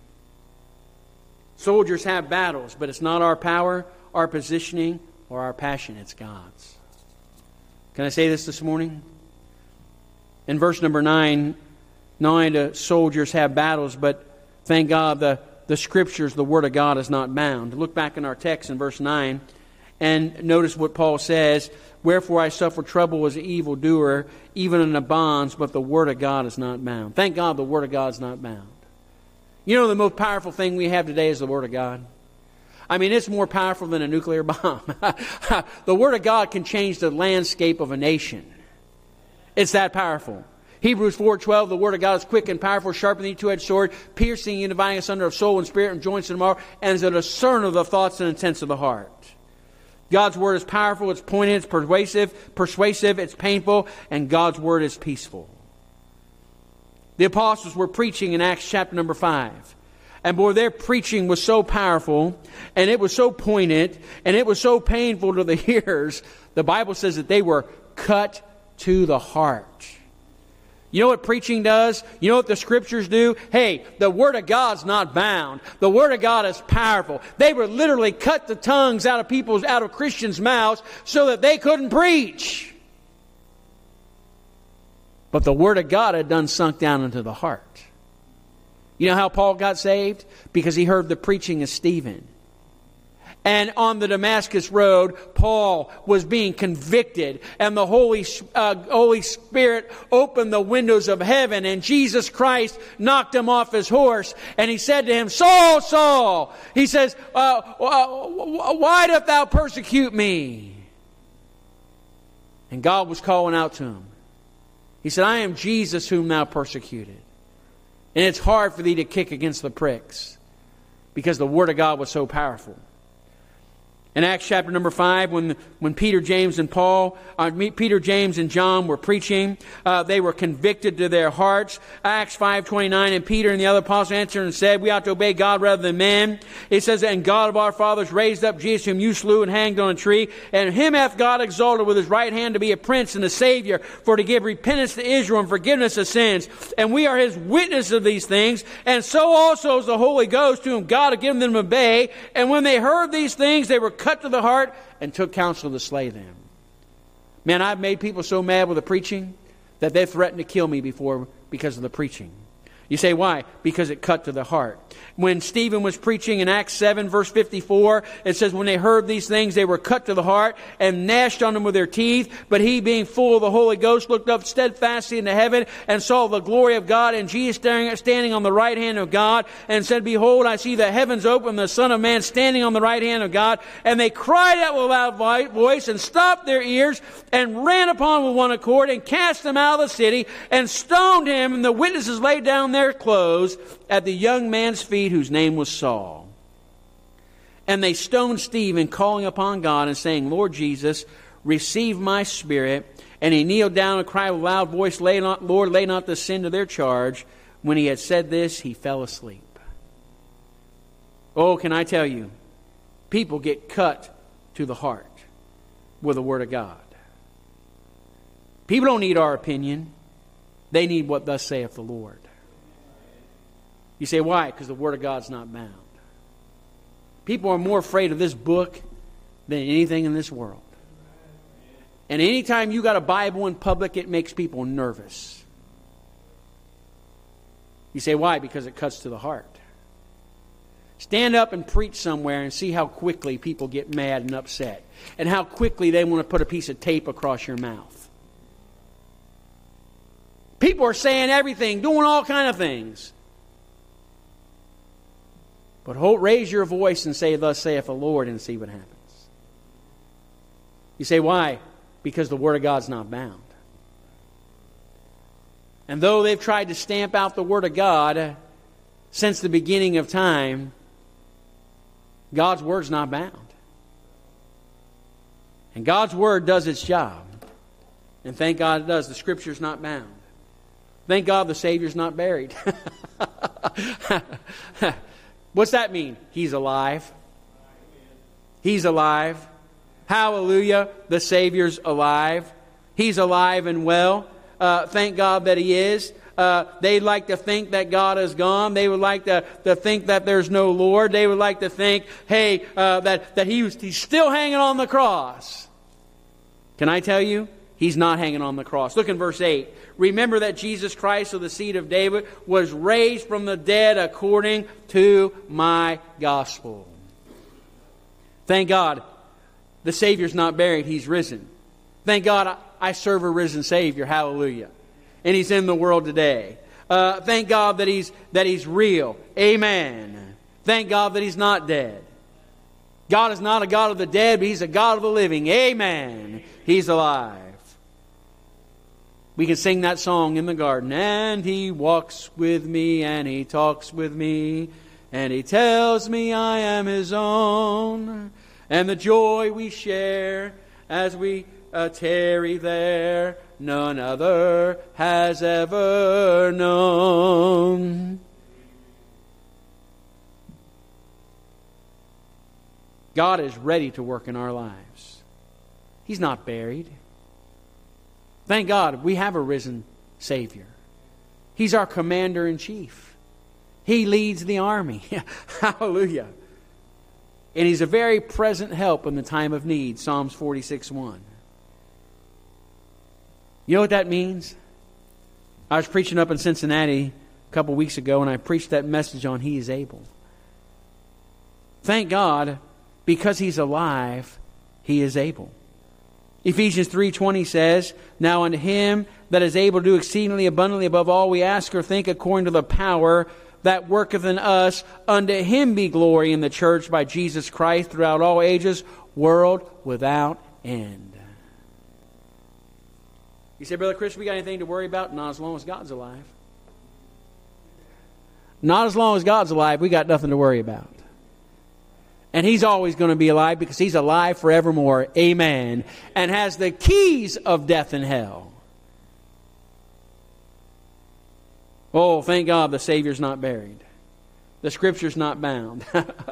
Soldiers have battles, but it's not our power, our positioning, or our passion, it's God's. Can I say this this morning? In verse number nine, not only do soldiers have battles, but thank God the, the Scriptures, the Word of God is not bound. Look back in our text in verse nine and notice what Paul says. Wherefore I suffer trouble as an evildoer, even in the bonds, but the Word of God is not bound. Thank God the Word of God is not bound. You know the most powerful thing we have today is the Word of God. I mean, it's more powerful than a nuclear bomb. The Word of God can change the landscape of a nation. It's that powerful. Hebrews four twelve, the Word of God is quick and powerful, sharper than any two-edged sword, piercing and dividing asunder of soul and spirit and joints and marrow, and is a discerner of the thoughts and intents of the heart. God's Word is powerful, it's pointed, it's persuasive, persuasive, it's painful, and God's Word is peaceful. The apostles were preaching in Acts chapter number five. And boy, their preaching was so powerful, and it was so poignant, and it was so painful to the hearers. The Bible says that they were cut to the heart. You know what preaching does? You know what the Scriptures do? Hey, the Word of God's not bound. The Word of God is powerful. They were literally cut the tongues out of people's, out of Christians' mouths so that they couldn't preach. But the Word of God had done sunk down into the heart. You know how Paul got saved? Because he heard the preaching of Stephen. And on the Damascus Road, Paul was being convicted. And the Holy, uh, Holy Spirit opened the windows of heaven. And Jesus Christ knocked him off his horse. And he said to him, Saul, Saul. He says, uh, uh, why dost thou persecute me? And God was calling out to him. He said, I am Jesus whom thou persecuted. And it's hard for thee to kick against the pricks. Because the Word of God was so powerful. In Acts chapter number five, when, when Peter, James, and Paul, uh, Peter, James, and John were preaching, uh, they were convicted to their hearts. Acts five twenty-nine, and Peter and the other apostles answered and said, we ought to obey God rather than men. It says, and God of our fathers raised up Jesus whom you slew and hanged on a tree, and him hath God exalted with his right hand to be a prince and a savior, for to give repentance to Israel and forgiveness of sins. And we are his witnesses of these things, and so also is the Holy Ghost, to whom God hath given them to obey. And when they heard these things, they were cut to the heart and took counsel to slay them. Man, I've made people so mad with the preaching that they threatened to kill me before because of the preaching. You say, why? Because it cut to the heart. When Stephen was preaching in Acts seven, verse fifty-four, it says, when they heard these things, they were cut to the heart and gnashed on them with their teeth. But he, being full of the Holy Ghost, looked up steadfastly into heaven and saw the glory of God and Jesus standing on the right hand of God, and said, behold, I see the heavens open, and the Son of Man standing on the right hand of God. And they cried out with a loud voice and stopped their ears and ran upon with one accord and cast him out of the city and stoned him. And the witnesses laid down their clothes at the young man's feet, whose name was Saul. And they stoned Stephen, calling upon God and saying, Lord Jesus, receive my spirit. And he kneeled down and cried with a loud voice, lay not, Lord, lay not this sin to their charge. When he had said this, he fell asleep. Oh, can I tell you, people get cut to the heart with the Word of God. People don't need our opinion. They need what thus saith the Lord. You say, why? Because the Word of God's not bound. People are more afraid of this book than anything in this world. And anytime you got a Bible in public, it makes people nervous. You say, why? Because it cuts to the heart. Stand up and preach somewhere and see how quickly people get mad and upset. And how quickly they want to put a piece of tape across your mouth. People are saying everything, doing all kind of things. But hold, raise your voice and say, thus saith the Lord, and see what happens. You say, why? Because the Word of God's not bound. And though they've tried to stamp out the Word of God since the beginning of time, God's Word's not bound. And God's Word does its job. And thank God it does. The Scripture's not bound. Thank God the Savior's not buried. What's that mean? He's alive. He's alive. Hallelujah. The Savior's alive. He's alive and well. Uh, thank God that He is. Uh, they like to think that God is gone. They would like to, to think that there's no Lord. They would like to think, hey, uh, that, that he was, He's still hanging on the cross. Can I tell you? He's not hanging on the cross. Look in verse eight. Remember that Jesus Christ of the seed of David was raised from the dead according to my gospel. Thank God the Savior's not buried. He's risen. Thank God I serve a risen Savior. Hallelujah. And He's in the world today. Uh, thank God that He's that He's real. Amen. Thank God that He's not dead. God is not a God of the dead, but He's a God of the living. Amen. He's alive. We can sing that song in the garden. And He walks with me, and He talks with me, and He tells me I am His own. And the joy we share as we uh, tarry there, none other has ever known. God is ready to work in our lives. He's not buried. Thank God we have a risen Savior. He's our commander-in-chief. He leads the army. Hallelujah. And He's a very present help in the time of need. Psalms forty-six one. You know what that means? I was preaching up in Cincinnati a couple weeks ago, and I preached that message on He is able. Thank God, because He's alive, He is able. Ephesians three twenty says, Now unto Him that is able to do exceedingly abundantly above all we ask or think, according to the power that worketh in us, unto Him be glory in the church by Jesus Christ throughout all ages, world without end. You say, Brother Chris, we got anything to worry about? Not as long as God's alive. Not as long as God's alive, we got nothing to worry about. And He's always going to be alive because He's alive forevermore. Amen. And has the keys of death and hell. Oh, thank God the Savior's not buried. The Scripture's not bound.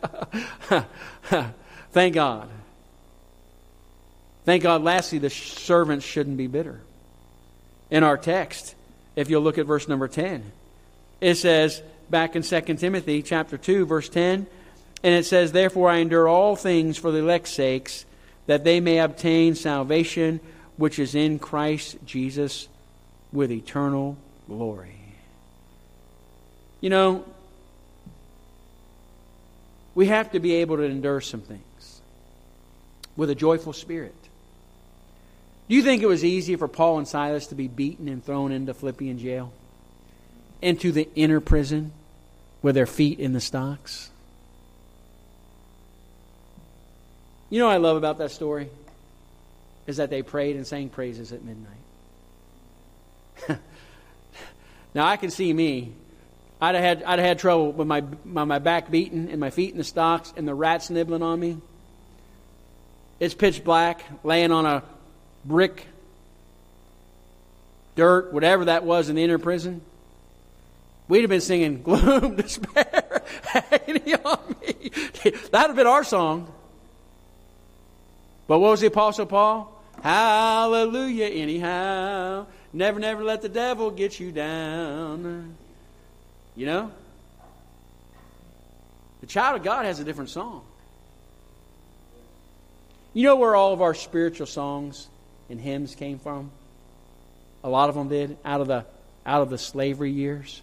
Thank God. Thank God, lastly, the servants shouldn't be bitter. In our text, if you'll look at verse number ten, it says, back in Second Timothy chapter two, verse ten, and it says, Therefore I endure all things for the elect's sakes, that they may obtain salvation which is in Christ Jesus with eternal glory. You know, we have to be able to endure some things with a joyful spirit. Do you think it was easy for Paul and Silas to be beaten and thrown into Philippian jail? Into the inner prison with their feet in the stocks? You know what I love about that story? Is that they prayed and sang praises at midnight. Now I can see me. I'd have had, I'd have had trouble with my, my, my back beaten and my feet in the stocks and the rats nibbling on me. It's pitch black, laying on a brick, dirt, whatever that was in the inner prison. We'd have been singing gloom, despair, agony on me. That would have been our song. But what was the Apostle Paul? Hallelujah anyhow. Never, never let the devil get you down. You know? The child of God has a different song. You know where all of our spiritual songs and hymns came from? A lot of them did, out of the out of the slavery years.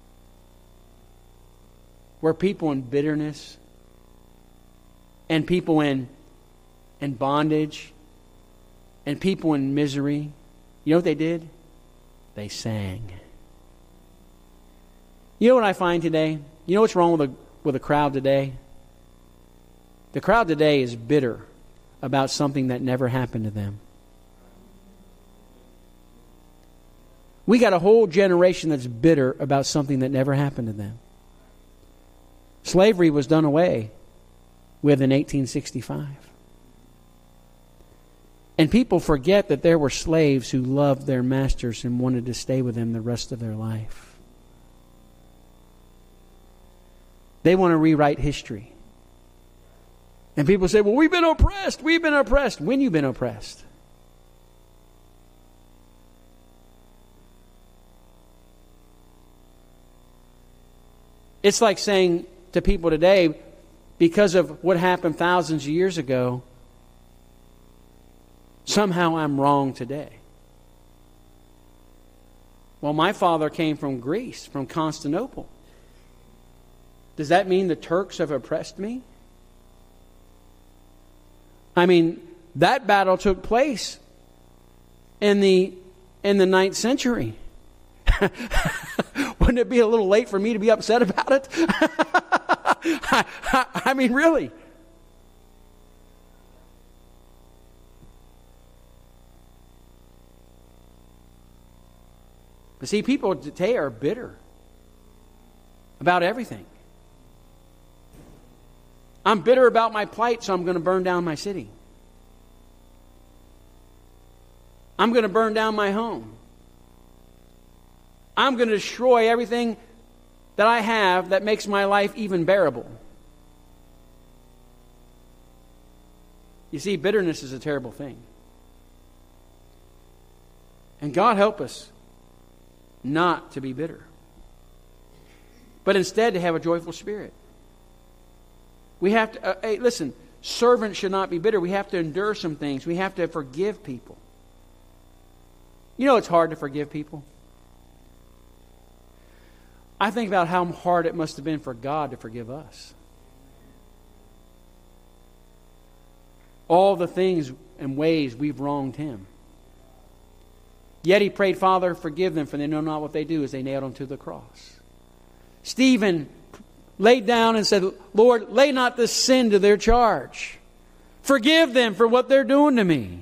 Where people in bitterness and people in in bondage and people in misery, you know what they did? They sang. You know what I find today? You know what's wrong with the, with the crowd today? The crowd today is bitter about something that never happened to them. We got a whole generation that's bitter about something that never happened to them. Slavery was done away with in eighteen sixty-five. And people forget that there were slaves who loved their masters and wanted to stay with them the rest of their life. They want to rewrite history. And people say, well, we've been oppressed. We've been oppressed. When you been oppressed? It's like saying to people today, because of what happened thousands of years ago, somehow I'm wrong today. Well, my father came from Greece, from Constantinople. Does that mean the Turks have oppressed me? I mean, that battle took place in the in the ninth century. Wouldn't it be a little late for me to be upset about it? I, I, I mean, really. But see, people today are bitter about everything. I'm bitter about my plight, so I'm going to burn down my city. I'm going to burn down my home. I'm going to destroy everything that I have that makes my life even bearable. You see, bitterness is a terrible thing. And God help us not to be bitter, but instead to have a joyful spirit. We have to, uh, hey, listen, servants should not be bitter. We have to endure some things. We have to forgive people. You know it's hard to forgive people. I think about how hard it must have been for God to forgive us. All the things and ways we've wronged Him. Yet He prayed, Father, forgive them, for they know not what they do, as they nailed Him to the cross. Stephen laid down and said, Lord, lay not this sin to their charge. Forgive them for what they're doing to me.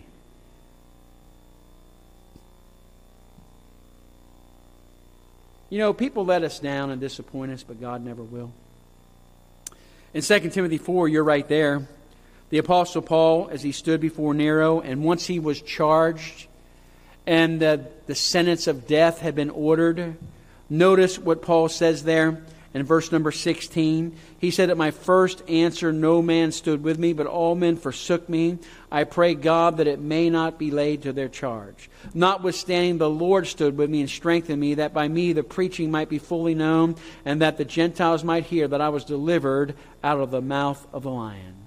You know, people let us down and disappoint us, but God never will. In Second Timothy four, you're right there. The Apostle Paul, as he stood before Nero, and once he was charged, and uh, the sentence of death had been ordered, notice what Paul says there in verse number sixteen. He said, at my first answer no man stood with me, but all men forsook me. I pray God that it may not be laid to their charge. Notwithstanding, the Lord stood with me and strengthened me, that by me the preaching might be fully known, and that the Gentiles might hear that I was delivered out of the mouth of the lion.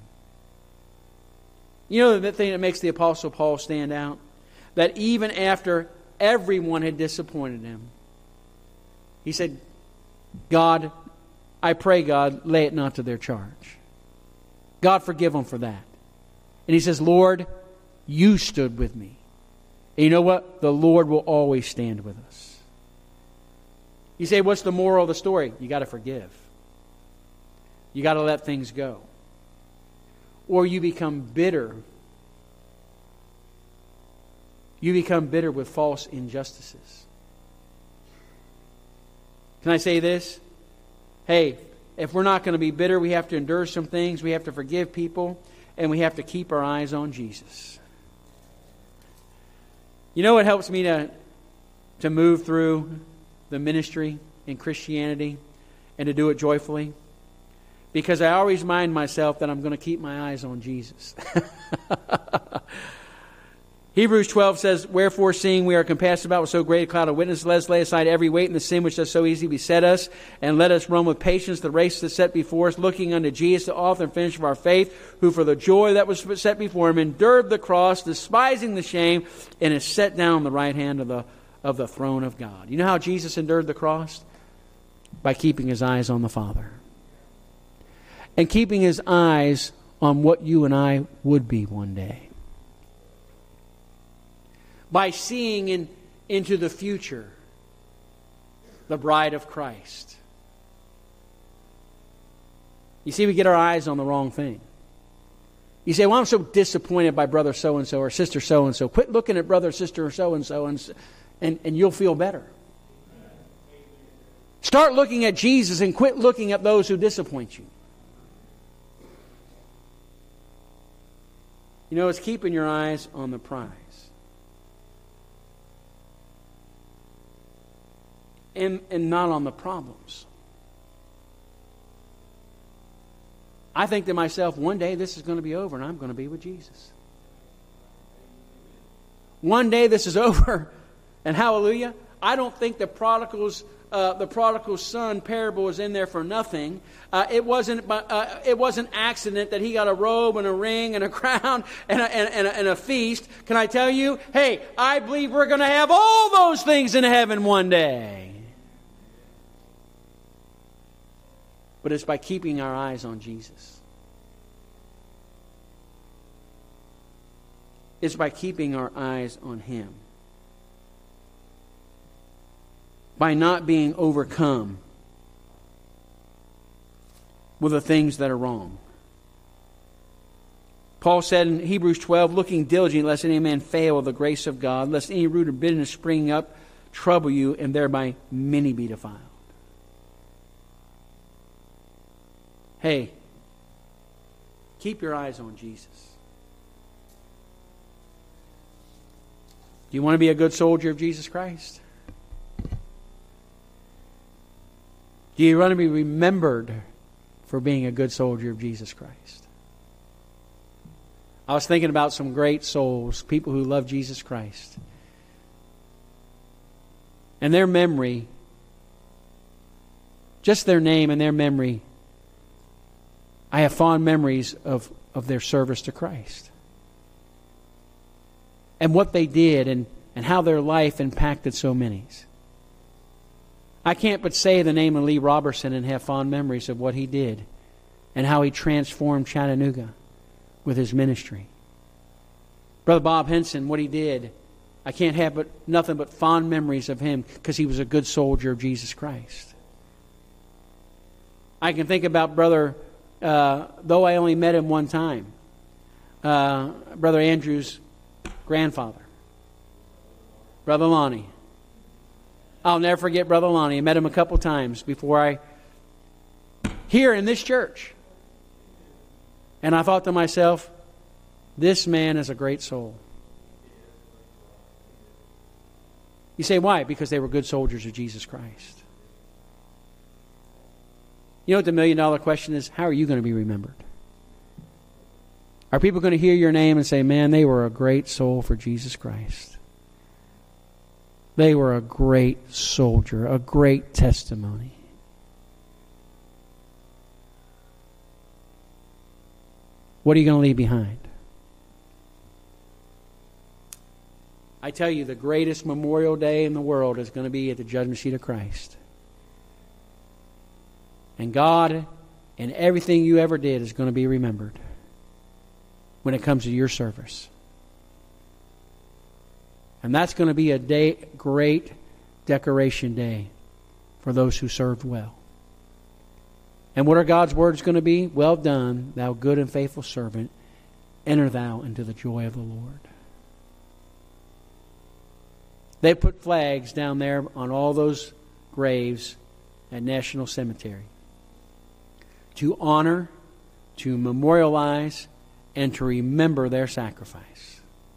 You know the thing that makes the Apostle Paul stand out? That even after everyone had disappointed him, he said, God, I pray, God, lay it not to their charge. God, forgive them for that. And he says, Lord, you stood with me. And you know what? The Lord will always stand with us. You say, what's the moral of the story? You got to forgive. You got to let things go. Or you become bitter. You become bitter with false injustices. Can I say this? Hey, if we're not going to be bitter, we have to endure some things. We have to forgive people. And we have to keep our eyes on Jesus. You know what helps me to, to move through the ministry in Christianity and to do it joyfully? Because I always remind myself that I'm going to keep my eyes on Jesus. Hebrews twelve says, wherefore, seeing we are compassed about with so great a cloud of witnesses, let us lay aside every weight and the sin which does so easily beset us, and let us run with patience the race that's set before us, looking unto Jesus, the author and finisher of our faith, who for the joy that was set before him endured the cross, despising the shame, and is set down on the right hand of the of the throne of God. You know how Jesus endured the cross? By keeping his eyes on the Father. And keeping his eyes on what you and I would be one day. By seeing in, into the future, the bride of Christ. You see, we get our eyes on the wrong thing. You say, well, I'm so disappointed by brother so-and-so or sister so-and-so. Quit looking at brother, sister, so-and-so, and, and, and you'll feel better. Start looking at Jesus and quit looking at those who disappoint you. You know, it's keeping your eyes on the prize. And, and not on the problems. I think to myself, one day this is going to be over and I'm going to be with Jesus. One day this is over and hallelujah, I don't think the prodigals uh, the prodigal son parable was in there for nothing. Uh, it wasn't uh, it wasn't accident that he got a robe and a ring and a crown and a, and, and, a, and a feast. Can I tell you? Hey, I believe we're going to have all those things in heaven one day. But it's by keeping our eyes on Jesus. It's by keeping our eyes on Him. By not being overcome with the things that are wrong. Paul said in Hebrews twelve, looking diligently lest any man fail of the grace of God, lest any root of bitterness spring up, trouble you, and thereby many be defiled. Hey, keep your eyes on Jesus. Do you want to be a good soldier of Jesus Christ? Do you want to be remembered for being a good soldier of Jesus Christ? I was thinking about some great souls, people who love Jesus Christ. And their memory, just their name and their memory, I have fond memories of, of their service to Christ. And what they did and, and how their life impacted so many. I can't but say the name of Lee Robertson and have fond memories of what he did and how he transformed Chattanooga with his ministry. Brother Bob Henson, what he did, I can't have but nothing but fond memories of him because he was a good soldier of Jesus Christ. I can think about Brother, uh, though I only met him one time, uh, Brother Andrew's grandfather, Brother Lonnie. I'll never forget Brother Lonnie. I met him a couple times before I, here in this church. And I thought to myself, this man is a great soul. You say, why? Because they were good soldiers of Jesus Christ. You know what the million dollar question is? How are you going to be remembered? Are people going to hear your name and say, man, they were a great soul for Jesus Christ? They were a great soldier, a great testimony. What are you going to leave behind? I tell you, the greatest memorial day in the world is going to be at the judgment seat of Christ. And God and everything you ever did is going to be remembered when it comes to your service. And that's going to be a day, great decoration day for those who served well. And what are God's words going to be? Well done, thou good and faithful servant. Enter thou into the joy of the Lord. They put flags down there on all those graves at National Cemetery to honor, to memorialize, and to remember their sacrifice.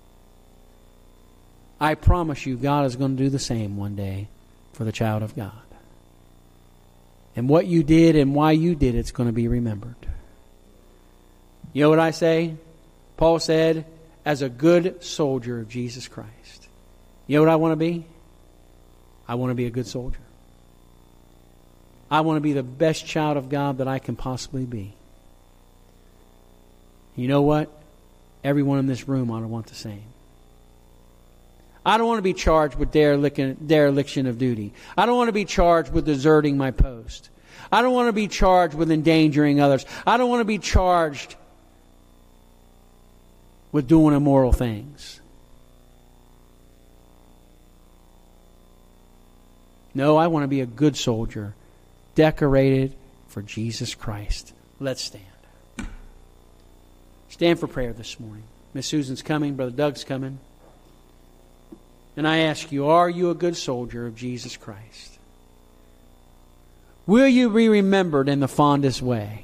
I promise you, God is going to do the same one day for the child of God. And what you did and why you did it's going to be remembered. You know what I say? Paul said, as a good soldier of Jesus Christ. You know what I want to be? I want to be a good soldier. I want to be the best child of God that I can possibly be. You know what? Everyone in this room ought to want the same. I don't want to be charged with dereliction of duty. I don't want to be charged with deserting my post. I don't want to be charged with endangering others. I don't want to be charged with doing immoral things. No, I want to be a good soldier, decorated for Jesus Christ. Let's stand. Stand for prayer this morning. Miss Susan's coming. Brother Doug's coming. And I ask you, are you a good soldier of Jesus Christ? Will you be remembered in the fondest way?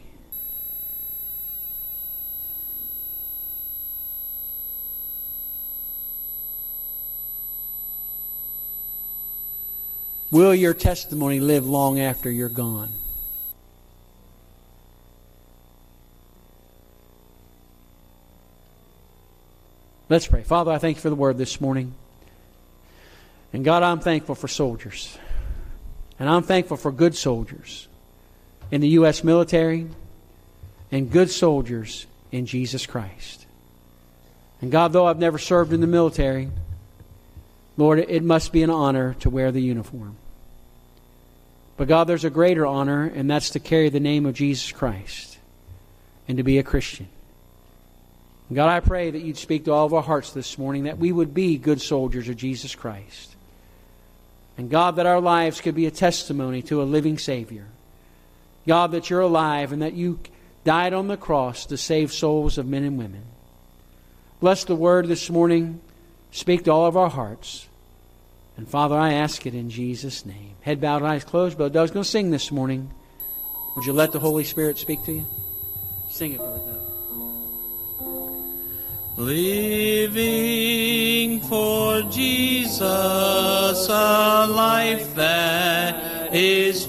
Will your testimony live long after you're gone? Let's pray. Father, I thank you for the word this morning. And God, I'm thankful for soldiers. And I'm thankful for good soldiers in the U S military and good soldiers in Jesus Christ. And God, though I've never served in the military, Lord, it must be an honor to wear the uniform. But God, there's a greater honor, and that's to carry the name of Jesus Christ and to be a Christian. And God, I pray that you'd speak to all of our hearts this morning, that we would be good soldiers of Jesus Christ. And God, that our lives could be a testimony to a living Savior. God, that you're alive and that you died on the cross to save souls of men and women. Bless the word this morning. Speak to all of our hearts. And Father, I ask it in Jesus' name. Head bowed, eyes closed. Brother Doug's going to sing this morning. Would you let the Holy Spirit speak to you? Sing it, Brother Doug. Living for Jesus, a life that is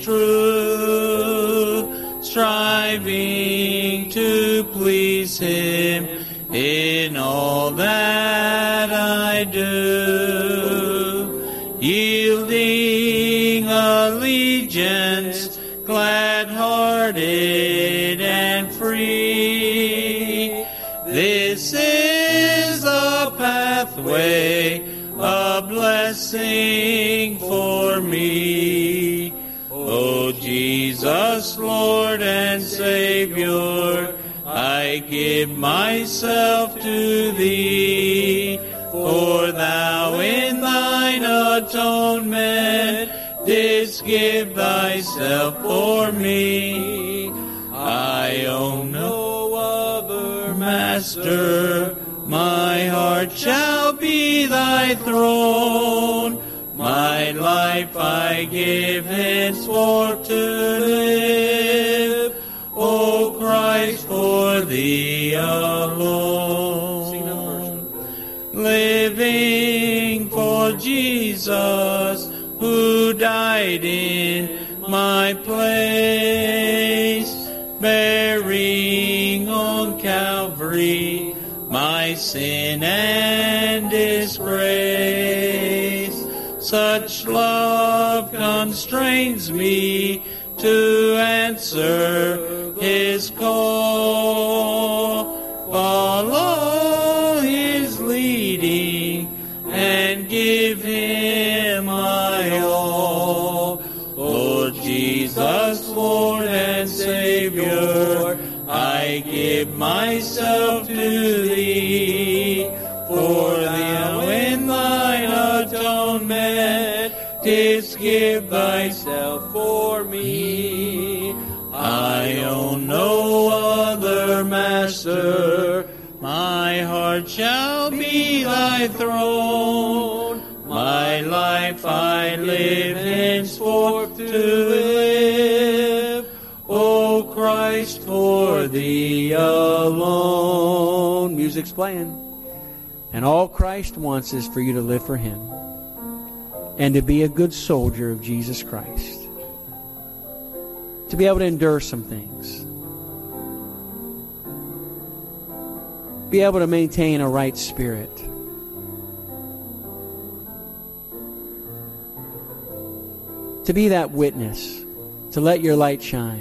true, striving to please Him in all that I do, yielding allegiance, glad-hearted and free. This is the pathway, a blessing for me. O Jesus, Lord and Savior, I give myself to Thee, for Thou in Thine atonement didst give Thyself for me. I own no other master, my heart shall be Thy throne. My life I give henceforth to live, O Christ, for Thee alone. Living for Jesus, who died in my place, bearing on Calvary my sin and disgrace. Such love constrains me to answer His call, follow His leading, and give Him my all. O Jesus, Lord and Savior, I give myself to Thee, for Thou in Thine atonement didst give Thyself for me. I own no other master, my heart shall be Thy throne. My life I live henceforth to live, O Christ, for Thee alone. Music's playing. And all Christ wants is for you to live for Him and to be a good soldier of Jesus Christ. To be able to endure some things. Be able to maintain a right spirit. To be that witness. To let your light shine.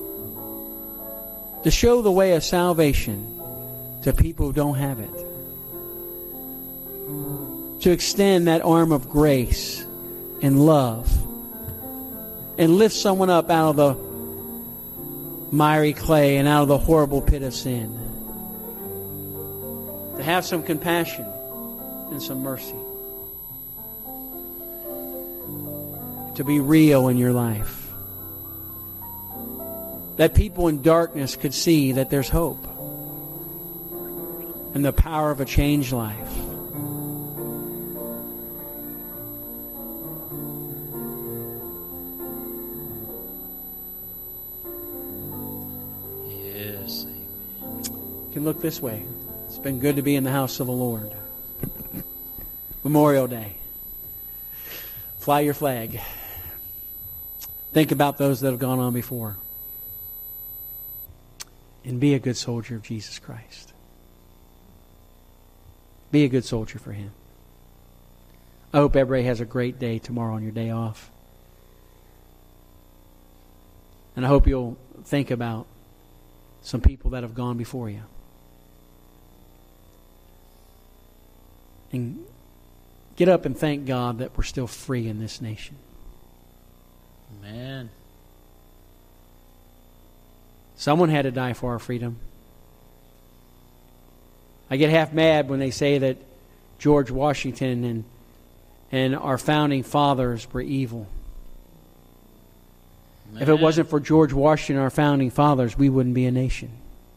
To show the way of salvation to people who don't have it. To extend that arm of grace and love and lift someone up out of the miry clay and out of the horrible pit of sin. To have some compassion and some mercy. To be real in your life. That people in darkness could see that there's hope and the power of a changed life. Yes, amen. You can look this way. It's been good to be in the house of the Lord. Memorial Day. Fly your flag. Think about those that have gone on before. And be a good soldier of Jesus Christ. Be a good soldier for Him. I hope everybody has a great day tomorrow on your day off. And I hope you'll think about some people that have gone before you. And get up and thank God that we're still free in this nation. Amen. Someone had to die for our freedom. I get half mad when they say that George Washington and and our founding fathers were evil. Amen. If it wasn't for George Washington and our founding fathers, we wouldn't be a nation.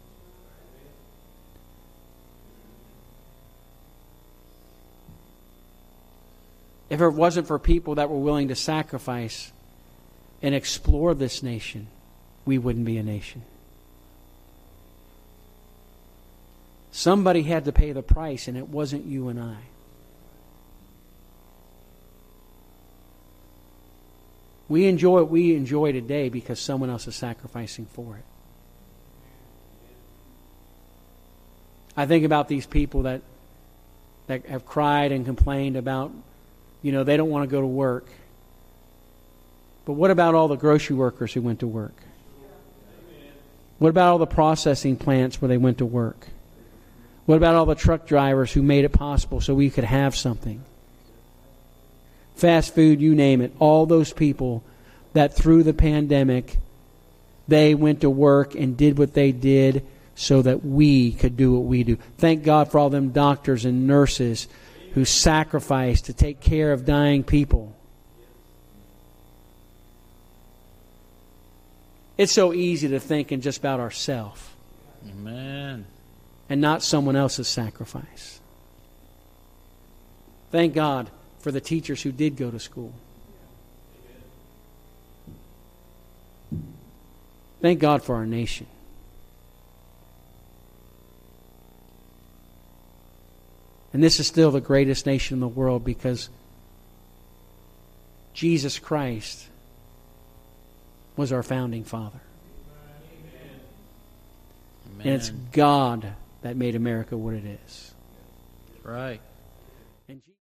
If it wasn't for people that were willing to sacrifice and explore this nation, we wouldn't be a nation. Somebody had to pay the price, and it wasn't you and I. We enjoy what we enjoy today because someone else is sacrificing for it. I think about these people that that have cried and complained about, you know, they don't want to go to work. But what about all the grocery workers who went to work? What about all the processing plants where they went to work? What about all the truck drivers who made it possible so we could have something? Fast food, you name it. All those people that through the pandemic, they went to work and did what they did so that we could do what we do. Thank God for all them doctors and nurses who sacrificed to take care of dying people. It's so easy to think in just about ourselves. Amen. And not someone else's sacrifice. Thank God for the teachers who did go to school. Thank God for our nation. And this is still the greatest nation in the world because Jesus Christ was our founding father. Amen. And it's God that made America what it is. Right. And